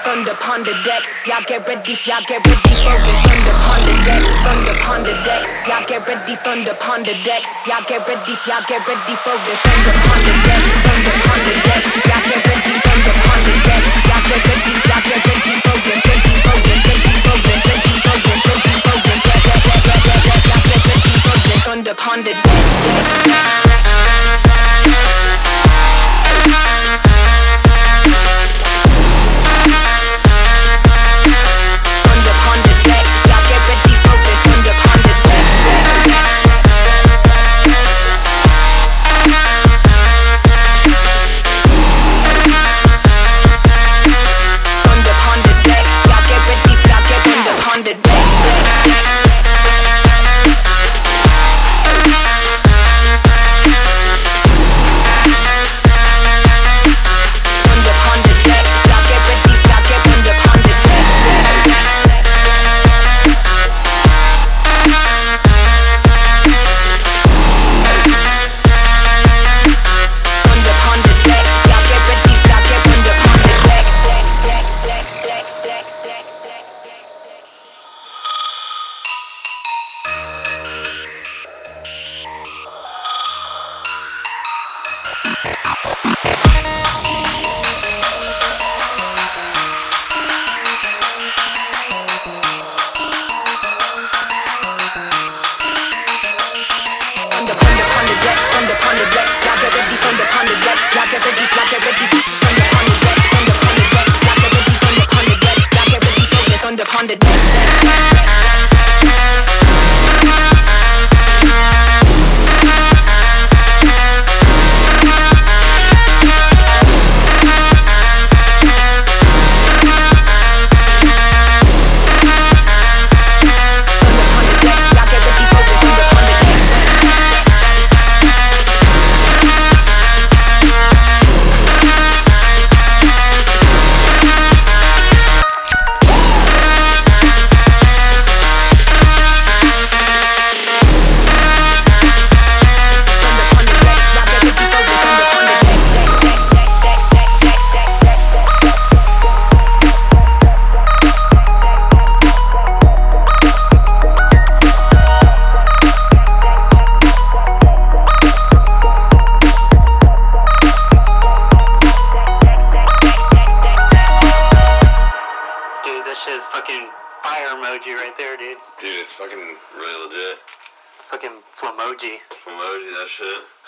thunder upon the decks. Y'all get ready, focus. Thunder upon the decks, thunder upon the decks. Y'all get ready, thunder upon the decks. Y'all get ready, focus. Thunder upon the decks, thunder upon the decks. Y'all get ready, thunder upon the decks. Y'all get ready, focus. Ready, focus, ready, focus, ready, focus, ready, focus. Y'all get ready, focus. Thunder upon the decks. Shit's fucking fire emoji right there, dude. Dude, it's fucking really legit. Fucking Flamoji. Flamoji, that shit.